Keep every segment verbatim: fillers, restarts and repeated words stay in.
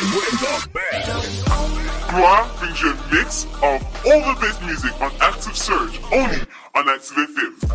with the best. Gloire brings you a mix of all the best music on Active Surge, only on Active F M.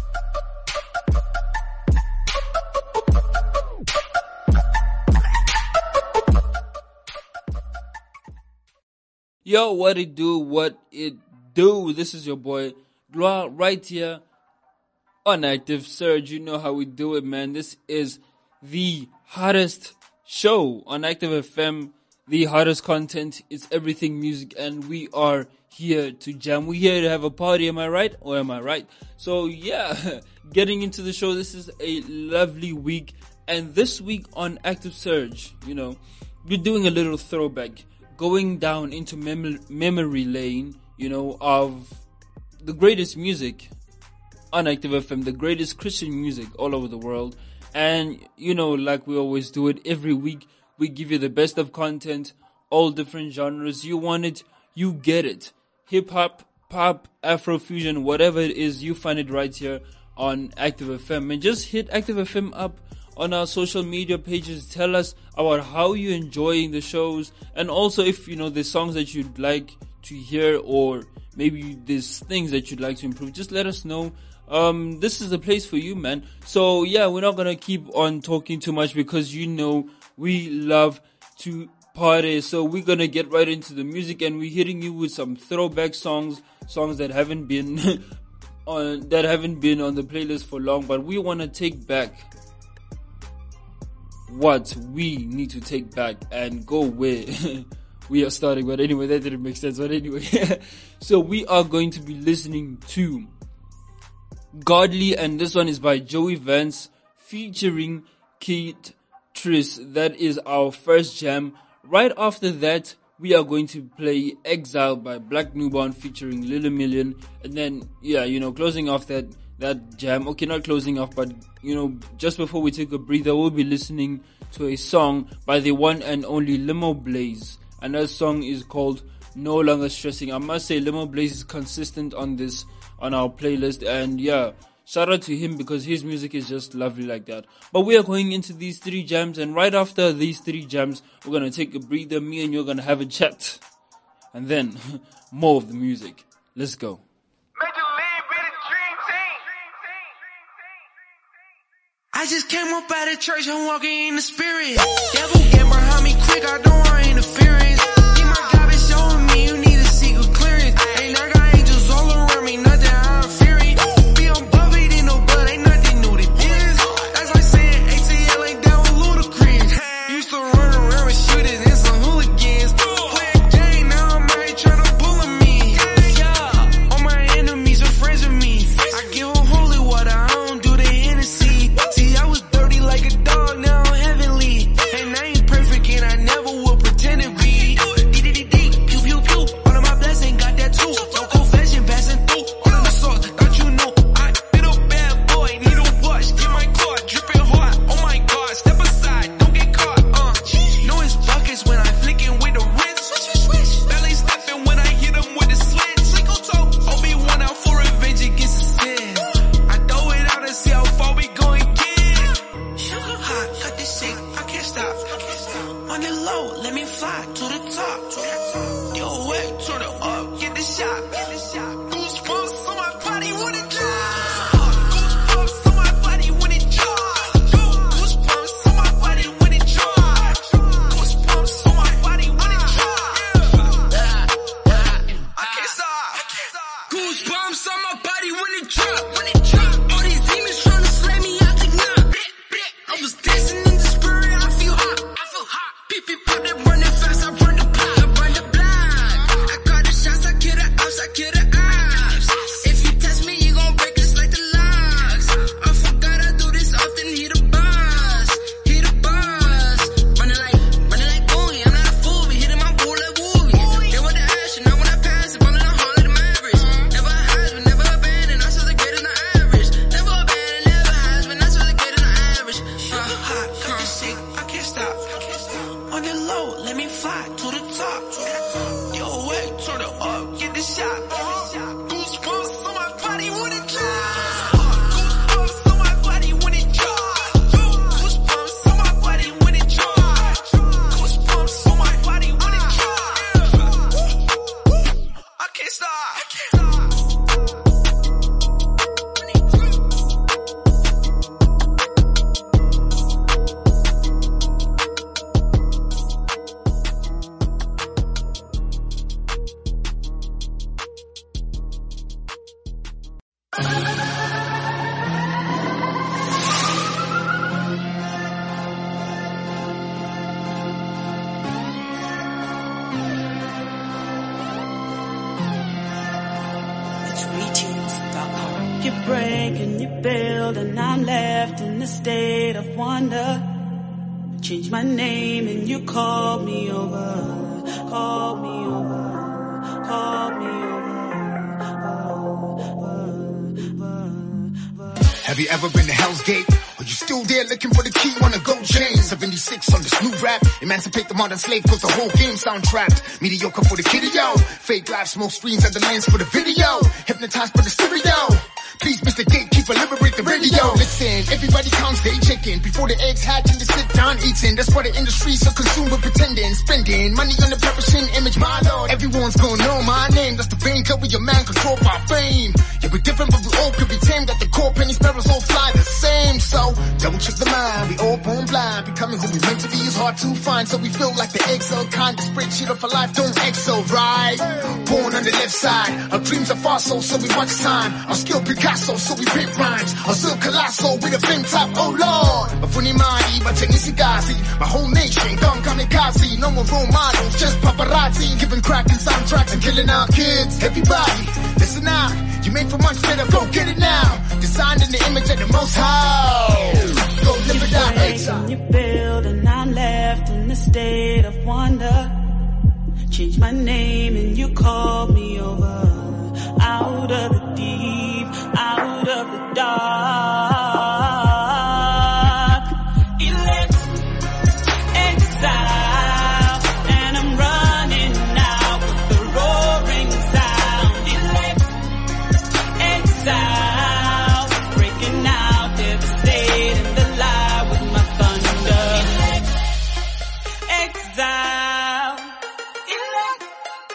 Yo, what it do, what it do? This is your boy Gloire right here on Active Surge. You know how we do it, man. This is the hottest show on Active F M. The hottest content is everything music, and we are here to jam. We're here to have a party, am I right? Or am I right? So yeah, getting into the show, this is a lovely week. And this week on Active Surge, you know, we're doing a little throwback, going down into mem- memory lane, you know, of the greatest music on Active F M, the greatest Christian music all over the world. And, you know, like we always do it every week, we give you the best of content, all different genres. You want it, you get it. Hip-hop, pop, Afrofusion, whatever it is, you find it right here on Active F M. And just hit Active F M up on our social media pages. Tell us about how you're enjoying the shows, and also if, you know, there's songs that you'd like to hear, or maybe there's things that you'd like to improve, just let us know. Um, this is the place for you, man. So yeah, we're not gonna keep on talking too much because, you know, we love to party. So we're gonna get right into the music, and we're hitting you with some throwback songs, songs that haven't been on, that haven't been on the playlist for long, but we wanna take back what we need to take back and go where we are starting. But anyway, that didn't make sense. But anyway, so we are going to be listening to Godly, and this one is by Joey Vance featuring Kate Triss. That is our first jam. Right after that, we are going to play Exile by Black Newborn featuring Lil Million, and then yeah, you know, closing off that that jam. Okay, not closing off, but you know, just before we take a breather, we'll be listening to a song by the one and only Limo Blaze, and that song is called No Longer Stressing. I must say, Limo Blaze is consistent on this, on our playlist, and yeah, shout out to him because his music is just lovely like that. But we are going into these three jams, and right after these three jams, we're gonna take a breather. Me and you're gonna have a chat, and then more of the music. Let's go. I just came up out of church, I'm walking in the spirit. Devil get behind me quick, I don't want interference. Get my garbage showing me you need a secret clearance. Ain't I got angels all around me, nothing I'm fearing. Be on Buffett in no blood, ain't nothing new to this. That's like saying A T L ain't down with Ludacris. Used to run around with shooters and some hooligans. Play a game, now I'm out here trying to bully me. Yeah, all my enemies are friends with me. I give them holy water, I don't do the Hennessy. See, I was dirty like a dog, now I'm heavenly. And I ain't perfect and I never will pretend to be. D-D-D-D, pew pew pew, all of my blessing got that too. No confession passing through, all of the sauce, thought you knew. I been a bad boy, need a wash, get my car, dripping hard. Oh my god, step aside, don't get caught, uh. Know it's buckets when I flicking with the wrist. Belly stepping when I hit him with the switch. Obi-Wan out for revenge against the sin. I throw it out and see how far we going. Hot, got this shit, I can't stop. On the low, let me fly to the top. Yo, wait, turn it up, get the shot. Goosebumps on my body when it drops. Goosebumps on my body when it drops. Goosebumps on my body when it drops. Goosebumps on my body when it drops. I can't stop. Goosebumps on my body when it drops. When it drops. All these demons trying to slay me, I think not. I was dancing in the spirit, I feel hot, I feel hot. Beep beep pop that running fast, I run the block, I run the block. I got the shots, I kill the ops, I kill the ops. If you test me, you gon' break this like the locks. I forgot I do this often, hit the bus, hit the bus. Running like, running like boogie, I'm not a fool, we hitting my boo like woogie. They want the action, now when I pass it, I'm in the hall of the Mavericks. Never has been, never abandoned, I saw the greater than the average. Never abandoned, never has been, I saw the greater than the average. Hot, got this shit, I can't stop. On the low, let me fly to the top. Yo, wait, turn it up, get the shot. Goosebumps on my body when it drops. Goosebumps on my body when it drops. Goosebumps on my body when it drops. Goosebumps on my body break and you build, and I'm left in a state of wonder. Change my name and you call me over, call me over, call me over. Have you ever been to Hell's Gate? Are you still there looking for the key on a gold chain? seventy-six on this new rap. Emancipate the modern slave cause the whole game sound trapped. Mediocre for the kiddo. Fake life, smoke screens at the lens for the video. Hypnotized by the stereo. Please, Mister Gatekeeper, liberate the radio. Listen, everybody counts they chicken before the eggs hatch and they sit down eating. That's why the industry's so consumed with pretending, spending money on the perishing image. My lord, everyone's gonna know my name. That's the vein cut with your man controlled by fame. Yeah, we're different, but we all could be tamed. At the core, penny sparrows all fly the same. So double check the mind. We all born blind. Becoming who we meant to be is hard to find. So we feel like the Excel kind of spreadsheet of a life. Don't excel, right? Born on the left side. Our dreams are fossil, so we watch time. Our skill Picasso, so we print rhymes. Our still colossal with a flame top, oh lord. Afunimani, but Tenisigazi. My whole nation, gone kamikaze. No more role models, just paparazzi. Giving crack and soundtracks and killing our kids. Everybody, listen out. You made for much better, go get it now. Designed in the image of the most high. Go live it out, exile. You build and I'm left in a state of wonder. Change my name and you call me over. Out of the deep, out of the dark. Elect, exile, and I'm running now with the roaring sound. Elect, exile, breaking out, devastating the lie with my thunder. Elect, exile, elect.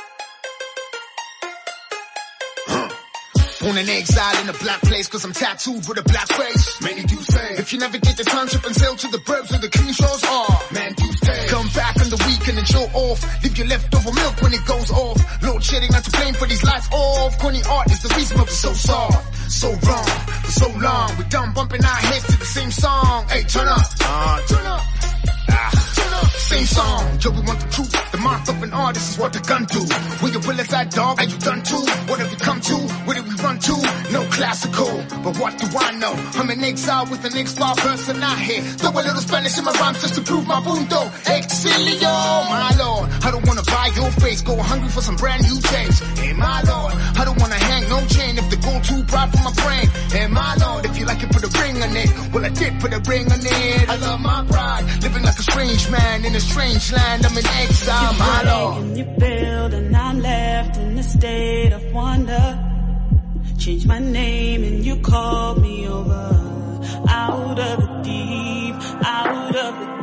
Born in exile in a black place cause I'm tattooed with a black face. Many do say, if you navigate the township and sail to the burbs where the clean shores are, man do stay. Come back on the weekend and show off. Leave your leftover milk when it goes off. Load shedding not to blame for these lights off. Corny art is the reason why we're so soft. So wrong, for so long. We're done bumping our heads to the same song. Hey, turn up, uh, turn up. Ah, turn up. Same song, yo, we want the truth. The mark of an artist is what the gun do. When your bullets at dog, are you done too? What have we come to? Where did we run to? No classical, but what do I know? I'm in exile with an ex-bar person out here. Throw a little Spanish in my rhymes just to prove my mundo. Exilio, my lord. I don't wanna buy your face, go hungry for some brand new taste. Hey, my lord, I don't wanna hang no chain if the gold too bright for my brain. Hey, my lord, if you like it, put a ring on it. Well, I did put a ring on it. I love my pride, living like a strange man in a strange land. I'm in exile, my lord. And you build and I'm left in a state of wonder. Change my name and you call me over. Out of the deep, out of the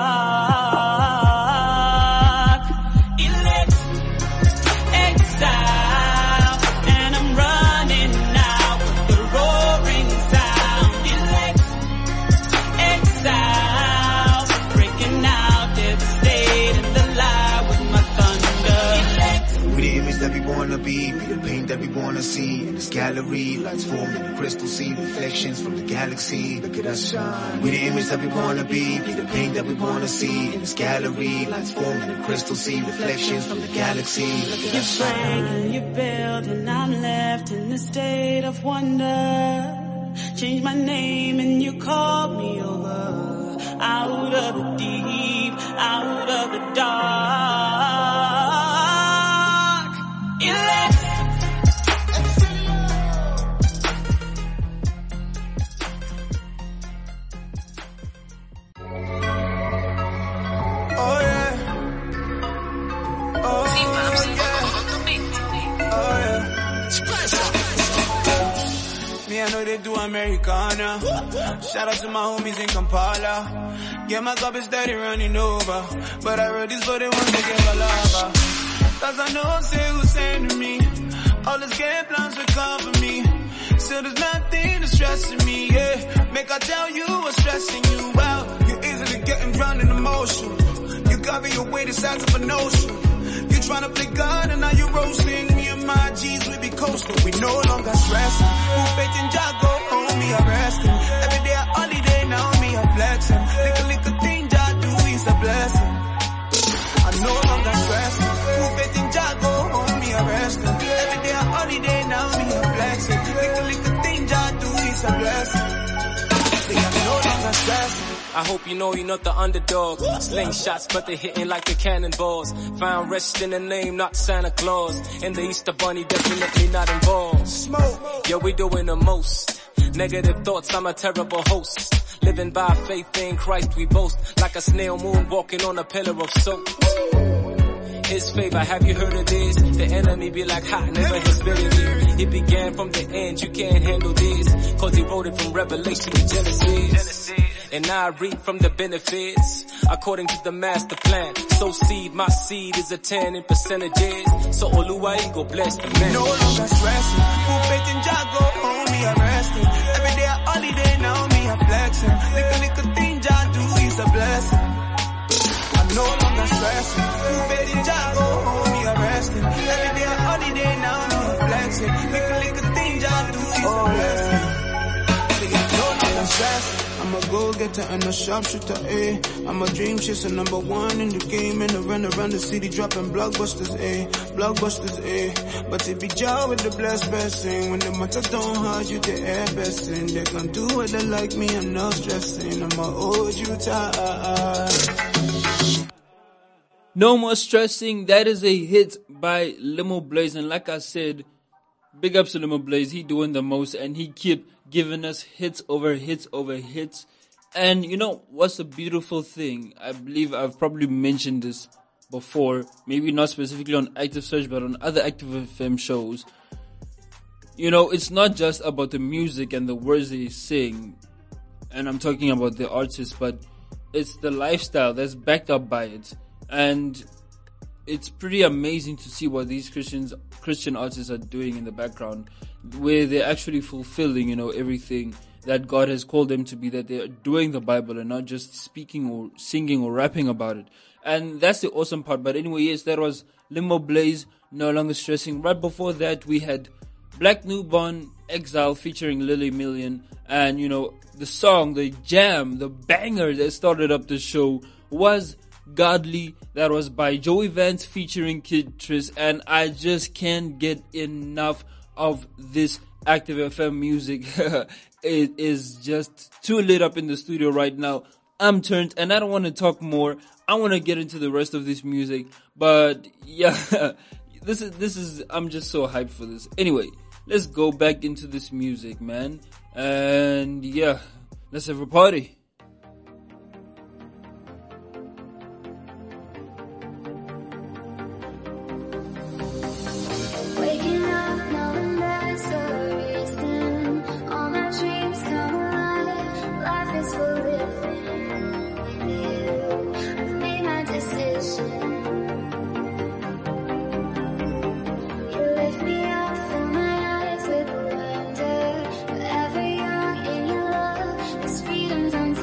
dark. Elect, exile, and I'm running now with the roaring sound. Elect, exile, breaking out, devastating the lie with my thunder. Elect. We the image that we wanna be, be the paint that we wanna see. In this gallery, lights formed in the crystal sea, reflections from the galaxy. Look at us shine. We the image that we wanna be, be the paint that we wanna see. In this gallery, lights formed in the crystal sea, reflections from the galaxy. Look at us shine. You break and you build and I'm left in a state of wonder. Change my name and you call me over. Out of the deep, out of the dark. Elect. Oh yeah. Oh yeah. Oh yeah. Me, I know they do Americana. Shout out to my homies in Kampala. Yeah, my cup is steady running over. But I wrote this for the ones that gave a lava. Cause I know say who's saying to me. All this game plans will cover me. Still there's nothing that's stressing me, yeah. Make I tell you what's stressing you out. You're easily getting drowned in emotion. You cover your way to size of an ocean. You tryna play God and now you roasting. Me and my G's, we be coasting. We no longer stressing. Who faith in Jago, oh me I resting. Every day a holiday, now me I flexing. Little little thing Jah do is a blessing. I no longer stressing. Who faith in Jago, oh me I resting. Every day a holiday, now me I flexing. Little little thing Jah stressing. I hope you know you're not the underdog. Slingshots, but they're hitting like the cannonballs. Found rest in the name, not Santa Claus. And the Easter Bunny definitely not involved. Smoke, yeah, we doing the most. Negative thoughts, I'm a terrible host. Living by faith in Christ, we boast. Like a snail moon walking on a pillar of soap. His favor, have you heard of this? The enemy be like hot, never his ability. It began from the end, you can't handle this. Cause he wrote it from Revelation to Genesis. And I reap from the benefits, according to the master plan. So seed, my seed is a ten in percentages. So Oluwa go bless the man. No longer stressing, full faith in Jah, go home, me a resting. Every day a holiday, now me a flexing. Little little thing Jah do is a blessing. I'm no longer stressing, full faith in Jah, go home, me a resting. Every day a holiday, now me a flexing. Little little thing Jah do is a blessing. No longer stressing. I'm a go-getter and a sharpshooter, eh. I'm a dream chaser, number one in the game. And I run around the city dropping blockbusters, eh. Blockbusters, eh. But it be Jah with the blessed blessing. When the matter don't hard, you the air besting. They gon' do what they like me, I'm not stressing. I'ma hold you tight. No More Stressing, that is a hit by Limo Blaze. And like I said, big ups to Limo Blaze. He doing the most and he keep giving us hits over hits over hits. And you know what's the beautiful thing? I believe I've probably mentioned this before, maybe not specifically on Active Search, but on other Active F M shows. You know, it's not just about the music and the words they sing, and I'm talking about the artists, but it's the lifestyle that's backed up by it. And it's pretty amazing to see what these Christians, Christian artists are doing in the background, where they're actually fulfilling, you know, everything that God has called them to be, that they're doing the Bible and not just speaking or singing or rapping about it. And that's the awesome part. But anyway, yes, that was Limo Blaze, No Longer Stressing. Right before that, we had Black Newborn, Exile featuring Lily Million. And, you know, the song, the jam, the banger that started up the show was Godly. That was by Joey Vance featuring Kid Tris. And I just can't get enough of this Active F M music. It is just too lit up in the studio right now. I'm turned and I don't want to talk more. I want to get into the rest of this music. But yeah, this is, this is, I'm just so hyped for this. Anyway, let's go back into this music, man. And yeah, let's have a party. Freedom's on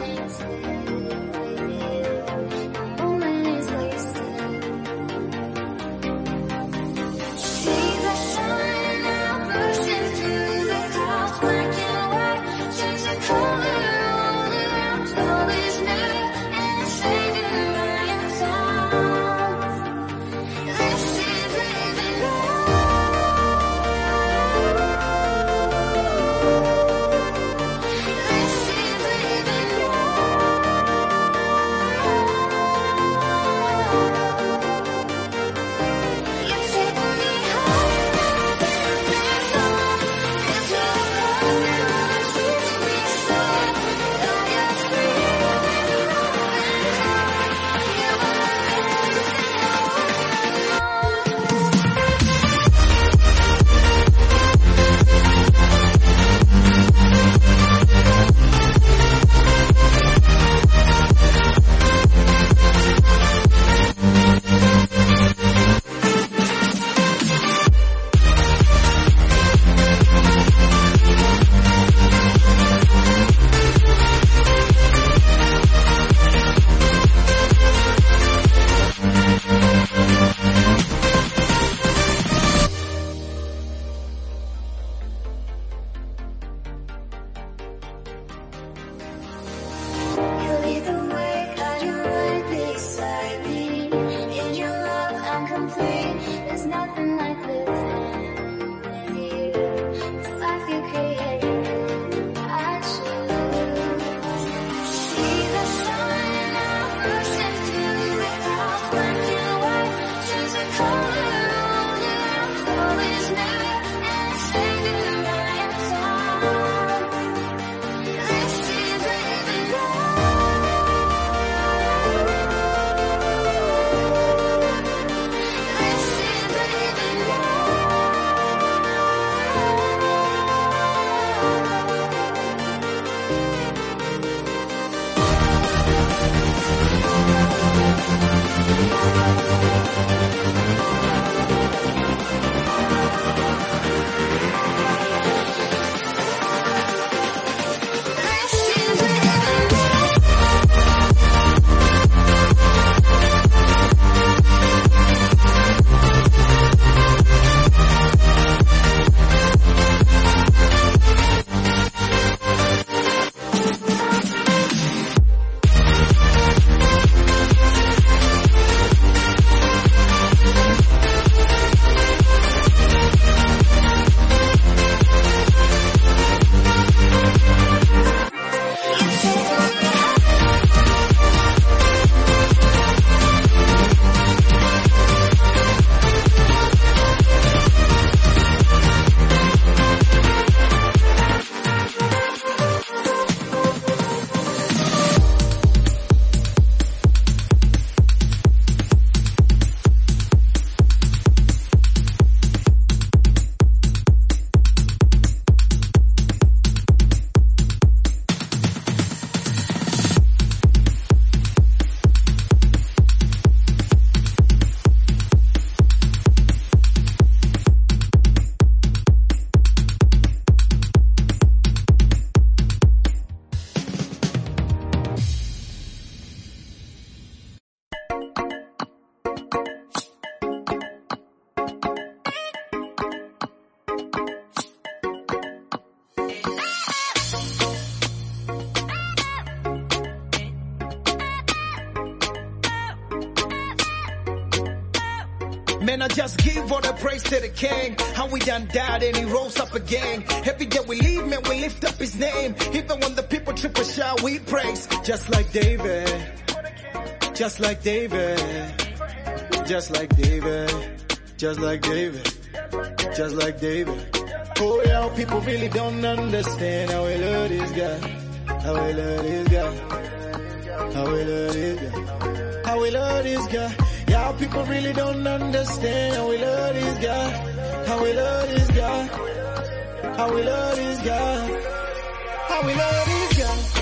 Man, I just give all the praise to the King. How we done died and he rose up again. Every day we leave, man, we lift up his name. Even when the people trip or shout, we praise. Just like David. Just like David. Just like David. Just like David. Just like David. Oh yeah, people really don't understand how we love this guy. How we love this guy. How we love this guy. How we love this guy. Yeah, people really don't understand how we love this guy. How we love this guy. How we love this guy. How we love this guy.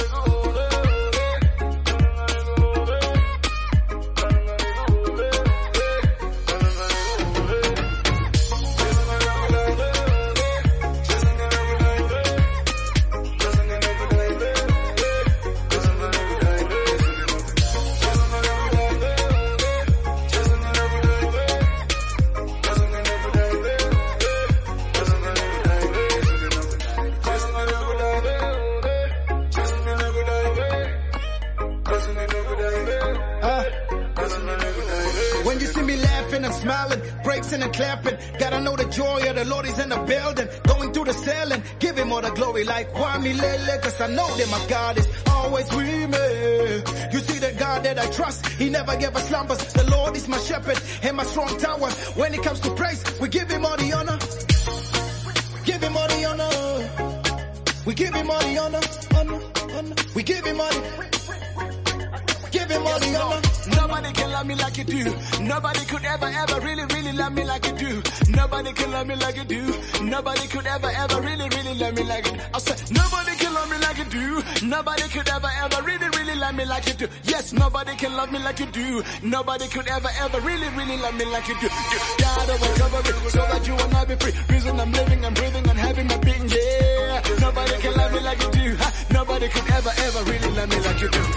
And clapping, gotta know the joy of the Lord is in the building. Going through the ceiling, give him all the glory like Kwame Lele, cause I know that my God is always with me. You see the God that I trust, he never gave us slumbers. The Lord is my shepherd and my strong tower. When it comes to praise, we give him all the honor. Give him all the honor. We give him all the honor, honor, honor. We give him all the, give him all the honor. Nobody can love me like you do. Nobody could ever, ever really, really love me like you do. Nobody can love me like you do. Nobody could ever, ever really, really love me like you do. I said, nobody can love me like you do. Nobody could ever, ever really, really love me like you do. Yes, nobody can love me like you do. Nobody could ever, ever really, really love me like you do. God over cover it so that you will not be free. Reason I'm living, I'm breathing, and having my being, yeah. Nobody can love me like you do. Nobody could ever, ever really love me like you do.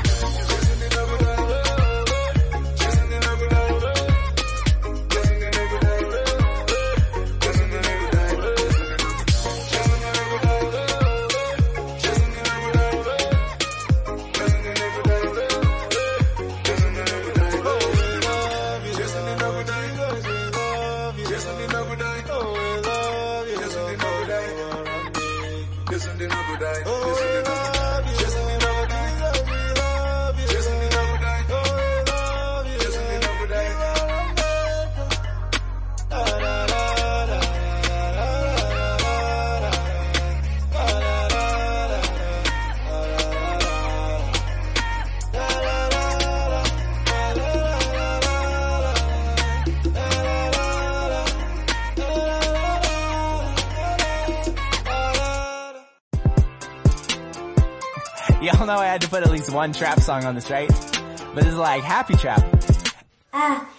Y'all know I had to put at least one trap song on this, right? But this is like happy trap. Ah.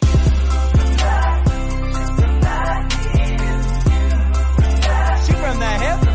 Shoot from the hip.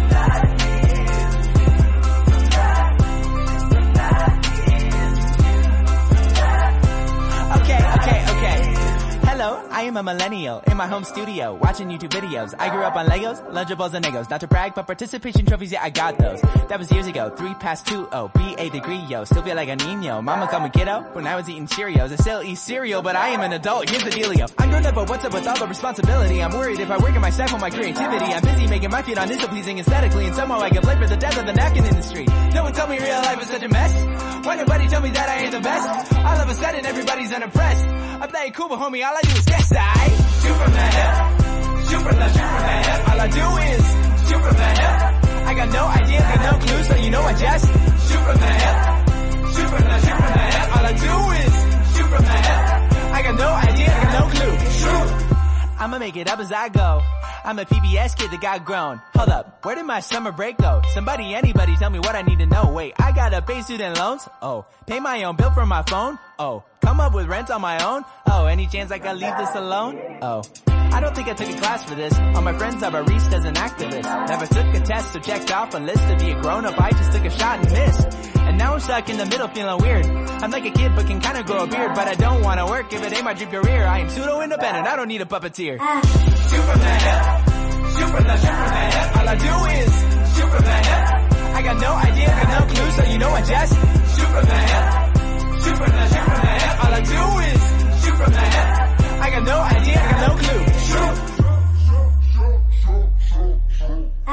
Okay, okay, okay. Hello, I am a millennial in my home studio, watching YouTube videos. I grew up on Legos, Lunchables, and Legos. Not to brag, but participation trophies, yeah, I got those. That was years ago, three past two oh, B A degree, yo. Still feel like a Nino. Mama called me kiddo when I was eating Cheerios. I still eat cereal, but I am an adult. Here's the dealio. I'm grown up, but what's up with all the responsibility? I'm worried if I work in my staff on my creativity. I'm busy making my feet on this so pleasing aesthetically, and somehow I get blamed for the death of the napkin industry. No one told me real life is such a mess. Why nobody tell me that I ain't the best? All of a sudden, everybody's unimpressed. I play cool, but homie, all I do is guess I shoot from the hip, shoot from the, shoot from the hip. All I do is shoot from the hip. I got no idea, got no clue, so you know I just shoot from the hip, shoot from the, shoot from the hip. All I do is shoot from the hip. I got no idea, got no clue. Shoot. I'ma make it up as I go. I'm a P B S kid that got grown. Hold up, where did my summer break go? Somebody, anybody, tell me what I need to know. Wait, I gotta pay student loans? Oh, pay my own bill from my phone? Oh, come up with rent on my own? Oh, any chance I can leave this alone? Oh, I don't think I took a class for this. All my friends are baristas as an activist. Never took a test or checked off a list to be a grown-up. I just took a shot and missed. And now I'm stuck in the middle feeling weird. I'm like a kid but can kinda grow a beard. But I don't wanna work if it ain't my dream career. I am pseudo-independent, I don't need a puppeteer. Shoot from the hip, shoot from the, shoot from the hip. All I do is shoot from the hip. I got no idea, got no clue, so you know I just shoot from the hip, shoot from the, shoot from the hip. All I do is shoot from the hip. I got no idea, got no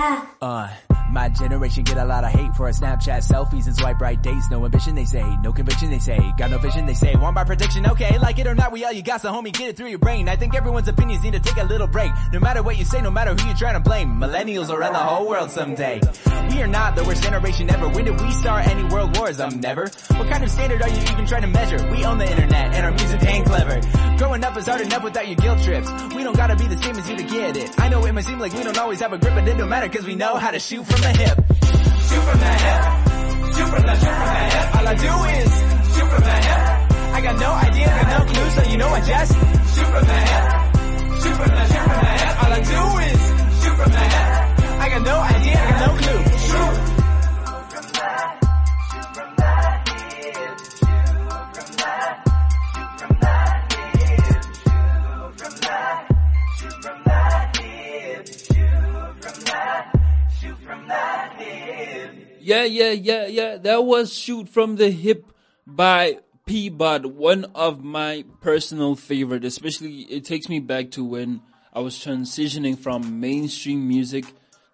Uh, my generation get a lot of hate for our Snapchat selfies and swipe right dates. No ambition, they say. No conviction, they say. Got no vision, they say. One by prediction, okay. Like it or not, we all you got, so homie, get it through your brain. I think everyone's opinions need to take a little break. No matter what you say, no matter who you're trying to blame. Millennials will run the whole world someday. We are not the worst generation ever. When did we start any world wars? Um, never. What kind of standard are you even trying to measure? We own the internet and our music ain't clever. Growing up is hard enough without your guilt trips. We don't gotta be the same as you to get it. I know it might seem like we don't always have a grip, but it don't matter cause we know how to shoot from the hip. Shoot from the hip. Shoot from the, shoot from the hip. All I do is shoot from the hip. I got no idea, got no clue, so you know I just shoot from the hip. Shoot from the, shoot from the hip. All I do is shoot from the hip. I got no idea, I got no clue. Shoot. Shoot from that, shoot from that hip. Shoot from that, shoot from that hip. Shoot from that, shoot from that hip. Shoot from that. Shoot from that hip. Yeah, yeah, yeah, yeah. That was Shoot from the Hip by P-Bud, one of my personal favorite. Especially, it takes me back to when I was transitioning from mainstream music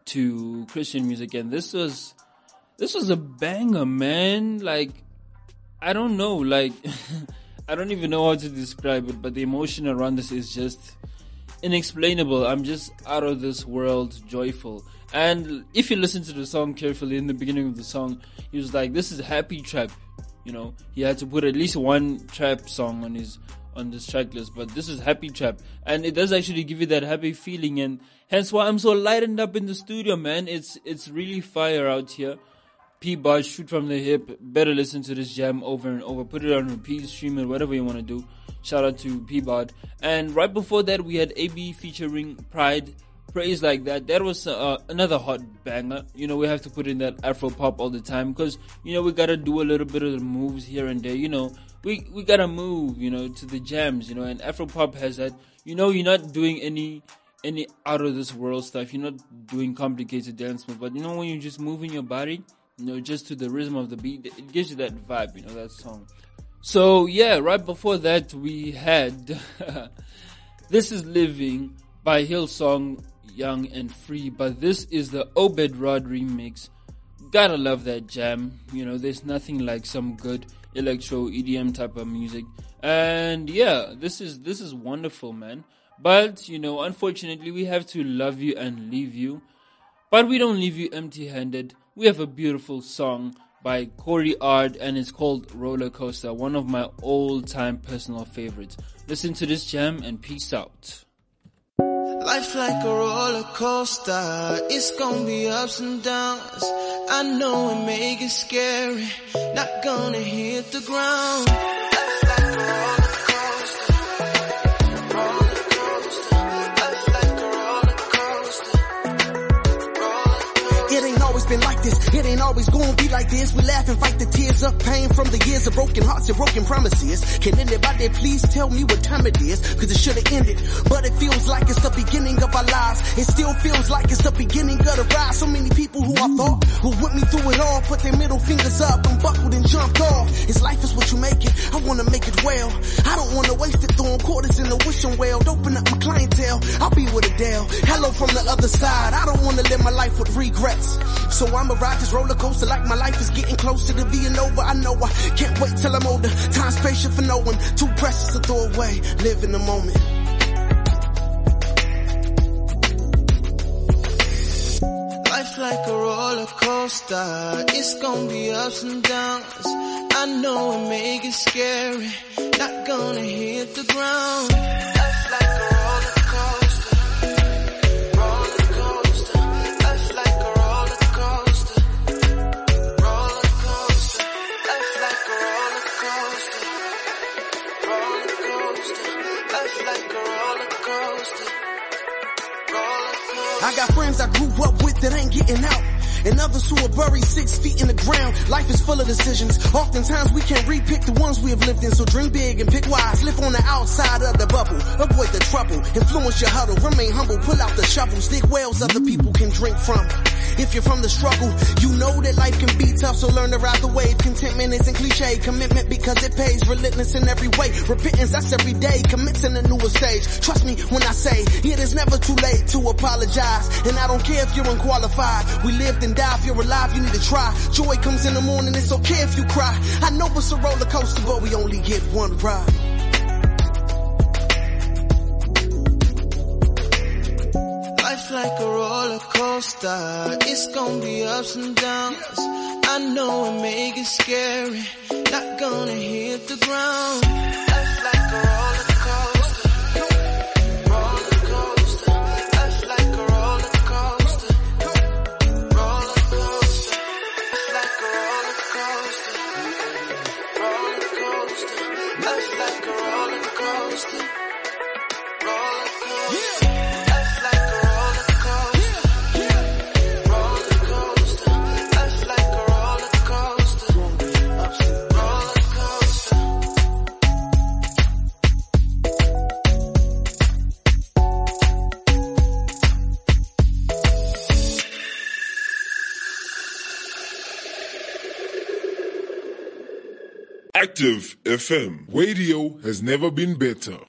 to Christian music, and this was this was a banger, man. Like, I don't know, like I don't even know how to describe it, but the emotion around this is just inexplainable. I'm just out of this world joyful. And if you listen to the song carefully, in the beginning of the song, he was like, this is happy trap, you know. He had to put at least one trap song on his on this track list, but this is happy trap, and it does actually give you that happy feeling, and hence why I'm so lightened up in the studio, man. It's it's really fire out here. P-Bud, Shoot from the Hip. Better listen to this jam over and over. Put it on repeat, stream it, whatever you want to do. Shout out to P-Bud. And right before that, we had A B featuring Pride. Praise Like That. That was uh, another hot banger. You know, we have to put in that Afro pop all the time because, you know, we gotta do a little bit of the moves here and there. You know, we we gotta move, you know, to the jams, you know, and Afro pop has that. You know, you're not doing any any out of this world stuff. You're not doing complicated dance moves, but you know, when you're just moving your body, you know, just to the rhythm of the beat, it gives you that vibe, you know, that song. So yeah, right before that we had This Is Living by Hillsong, Young and Free, but this is the Obed Rod remix. Gotta love that jam. You know, there's nothing like some good electro E D M type of music. And yeah, this is this is wonderful, man. But you know, unfortunately, we have to love you and leave you. But we don't leave you empty-handed. We have a beautiful song by Corey Ard, and it's called Roller Coaster, one of my all-time personal favorites. Listen to this jam and peace out. Life like a roller coaster, it's gonna be ups and downs. I know it may get scary, not gonna hit the ground. Life like a roller coaster, roller coaster. Life like a roller coaster, roller coaster. It ain't always been like this, it ain't always gonna be like this. We laugh and fight the tears of pain from the years of broken hearts and broken promises. Can anybody please tell me what time it is? Cause it should've ended, but it feels like it's the beginning of our lives. It still feels like it's the beginning of the ride. So many people who I thought were with me through it all put their middle fingers up and buckled and jumped off. It's life is what you make it, I wanna make it well. I don't wanna waste it throwing quarters in the wishing well. Open up my clientele, I'll be with Adele. Hello from the other side, I don't wanna live my life with regrets. So I'ma ride this roller coaster like my life is getting closer to being over. I know I can't wait till I'm older. Time's patient for no one, too precious to throw away. Live in the moment. Life like a roller coaster, it's gonna be ups and downs. I know it may get scary, not gonna hit the ground. Life like a roller coaster, roller coaster. Life like a roller coaster, roller coaster. Life like a roller coaster, roller coaster. Life like a roller coaster, roller coaster. I got friends I grew up with that ain't getting out, and others who are buried six feet in the ground. Life is full of decisions. Oftentimes we can't repick the ones we have lived in. So dream big and pick wise. Live on the outside of the bubble. Avoid the trouble. Influence your huddle. Remain humble. Pull out the shovels. Dig wells other people can drink from. If you're from the struggle, you know that life can be tough, so learn to ride the wave. Contentment isn't cliche, commitment because it pays. Relentless in every way, repentance that's every day. Commencing a newer stage. Trust me when I say it is never too late to apologize. And I don't care if you're unqualified. We lived and died. If you're alive, you need to try. Joy comes in the morning. It's okay if you cry. I know it's a roller coaster, but we only get one ride. Life like a roller coaster, it's gonna be ups and downs. I know it may get scary, not gonna hit the ground. Life like a roller coaster, roller coaster. Life like a roller coaster, roller coaster. Life like a roller coaster, roller coaster. Life like a roller coaster, roller coaster. Active F M. Radio has never been better.